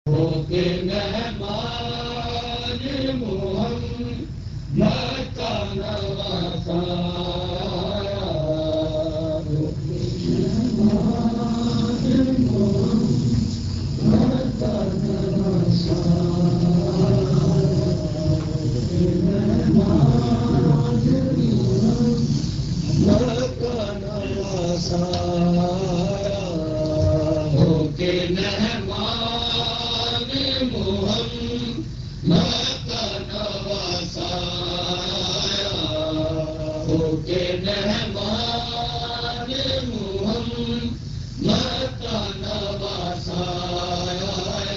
होके मेहमान मोहम्मद का नवासाया, होके मेहमान मोहम्मद का नवासाया, होके मेहमान मोहम्मद का नवासाया, होके मेहमान मोहम्मद का नवासाया, होके मेहमान मोहम्मद का नवासाया,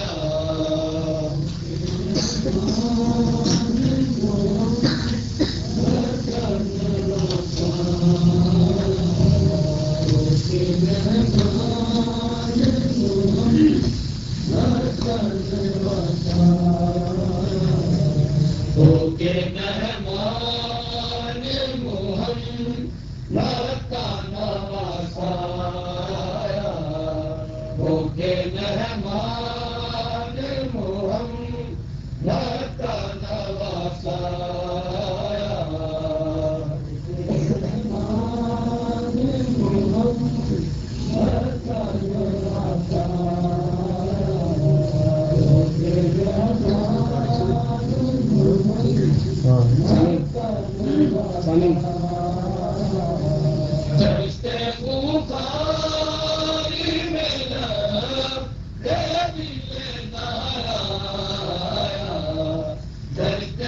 होके मेहमान मोहम्मद का नवासाया, होके मेहमान मोहम्मद का नवासाया, मेहमान मोहम्मद का जैसे बुखारी में नाराया, जैसे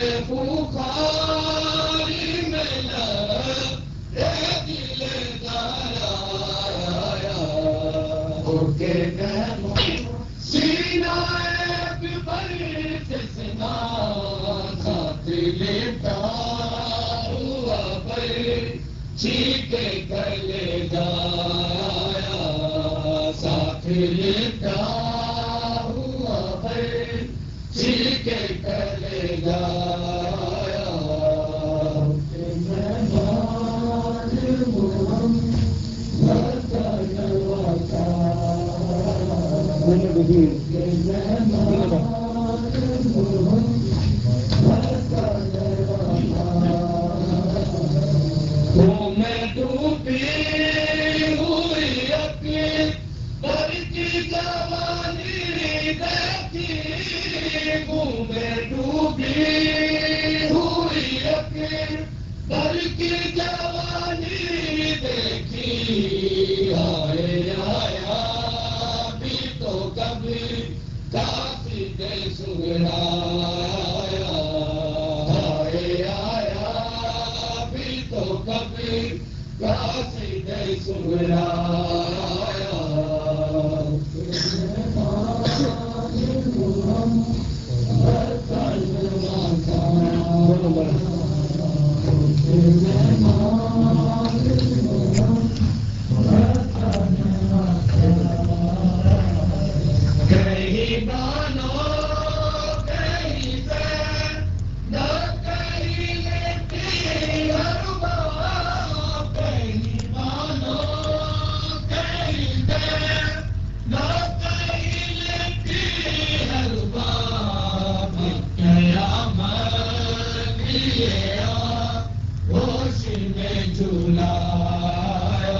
बुखारी में नाराया, होके सीनाए पर सिना साथी लेता हुआ पर चीखे गले जाया, साथी लेता हुआ पर चीखे गले जाया, मेहमान मोहम्मद का मैं डूबी हुई अकबर की जवानी देखी, मैं डूबी हुई अकबर की जवानी देखी, आए आया भी तो कभी काशी दे सुगराया, आए आया भी तो कभी काशी दे सुगराया, कहीं मानो कहीं से न कहीं लेती हर बात, कहीं मानो कहीं से न कहीं लेती हर बात, क़यामत लिए होश में झूलाया,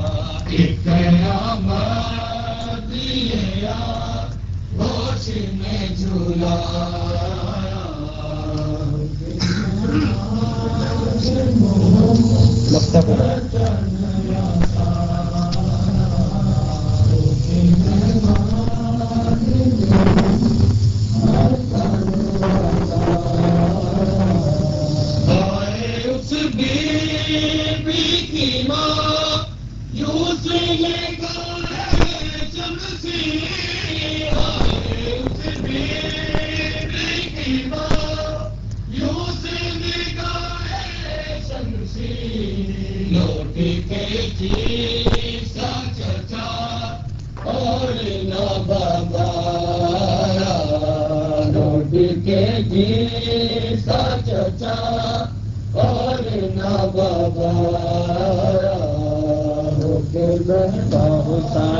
क़यामत लिए होश में झूलाया, उस बीबी की माँ यूसुफ ये गाए शमशीर, उस बीबी की माँ यूसुफ ये गाए शमशीर, लौट के जीसा चचा और न बाबाया, लौट के जीसा चचा और न बाबाया, होके